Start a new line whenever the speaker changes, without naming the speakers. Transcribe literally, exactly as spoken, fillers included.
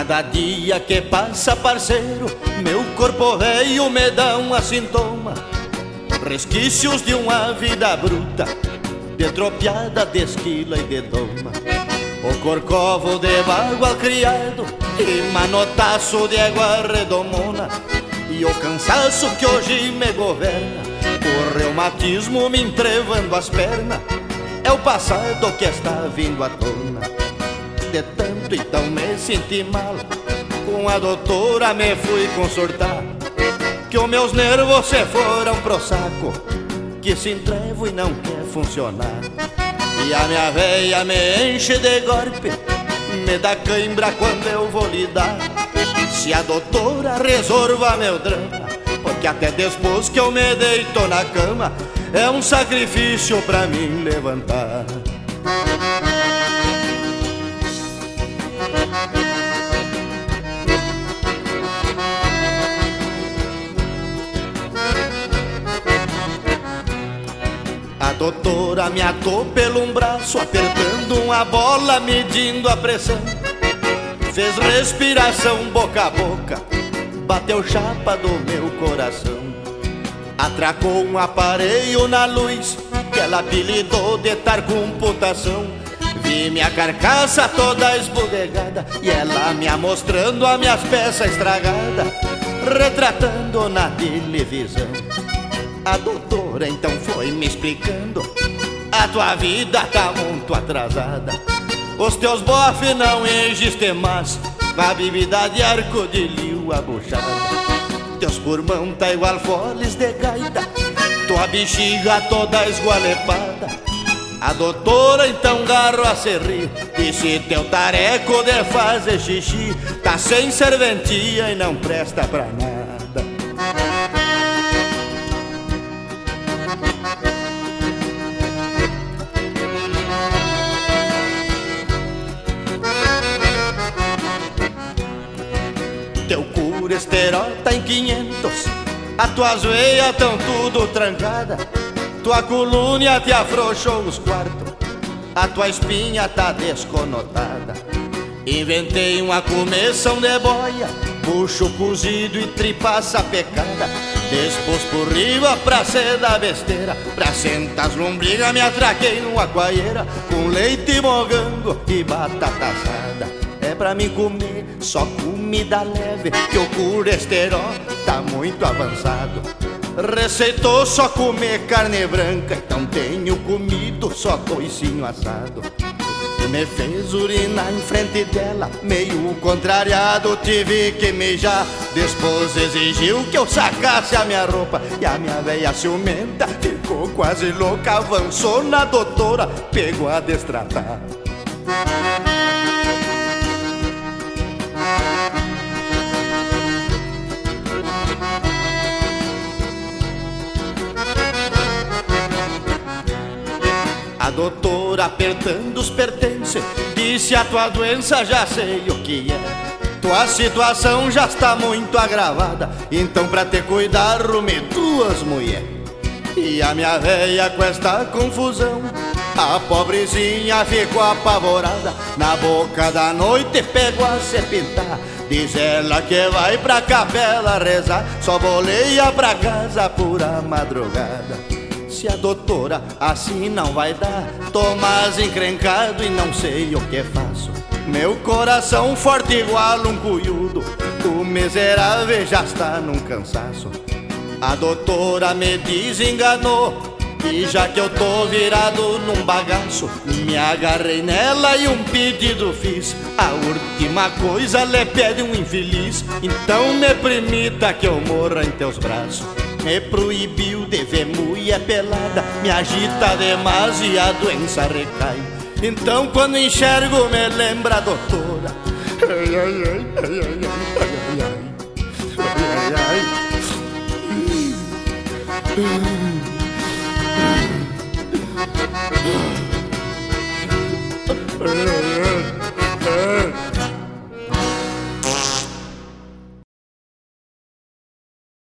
Cada dia que passa, parceiro, meu corpo velho me dá um assintoma, resquícios de uma vida bruta, de tropiada, de esquila e de doma. O corcovo de bagual criado e manotaço de égua redomona, e o cansaço que hoje me governa, o reumatismo me entrevando as pernas, é o passado que está vindo à tona. De tanto então me senti mal, com a doutora me fui consultar, que os meus nervos se foram pro saco, que se entrevo e não quer funcionar. E a minha veia me enche de golpe, me dá cãibra quando eu vou lidar. Se a doutora resolva meu drama, porque até depois que eu me deito na cama, é um sacrifício pra mim levantar. A doutora me atou pelo um braço, apertando uma bola, medindo a pressão. Fez respiração boca a boca, bateu chapa do meu coração. Atracou um aparelho na luz, que ela apelidou de tar computação. Vi minha carcaça toda esbudegada, e ela me mostrando as minhas peças estragadas, retratando na televisão. A doutora então foi me explicando: a tua vida tá muito atrasada, os teus bofes não existem mais, a bebida de arco de liu abuchada. Teus pulmão tá igual foles de gaita, tua bexiga toda esgualepada. A doutora então garro a se rir, disse: teu tareco de fazer xixi tá sem serventia e não presta pra nada. Teu colesterol tá em quinhentos, as tuas veias tão tudo trancada, tua coluna te afrouxou os quartos, a tua espinha tá desconotada. Inventei uma começão de boia, bucho cozido e tripa sapecada, depois por riba pra ser da besteira, pra sentar as lombrigas me atraquei numa coaieira, com leite mogango e batata assada. É pra mim comer só comida leve, que o colesterol tá muito avançado. Receitou só comer carne branca, então tenho comido só toicinho assado. Me fez urinar em frente dela, meio contrariado tive que mijar. Depois exigiu que eu sacasse a minha roupa, e a minha veia ciumenta ficou quase louca. Avançou na doutora, pegou a destratar. A doutora apertando os pertences, disse: a tua doença já sei o que é, tua situação já está muito agravada, então pra te cuidar rume duas mulher. E a minha véia com esta confusão, a pobrezinha ficou apavorada, na boca da noite pegou a se pintar. Diz ela que vai pra capela rezar, só boleia pra casa pura madrugada. Se a doutora assim não vai dar, tô mais encrencado e não sei o que faço. Meu coração forte igual um cuiudo, o miserável já está num cansaço. A doutora me desenganou, e já que eu tô virado num bagaço, me agarrei nela e um pedido fiz. A última coisa lhe pede um infeliz, então me permita que eu morra em teus braços. Me proibiu de ver mulher pelada, me agita demais e a doença recai. Então quando enxergo me lembra a doutora. Ai, ai, ai, ai, ai, ai, ai, ai, ai, ai.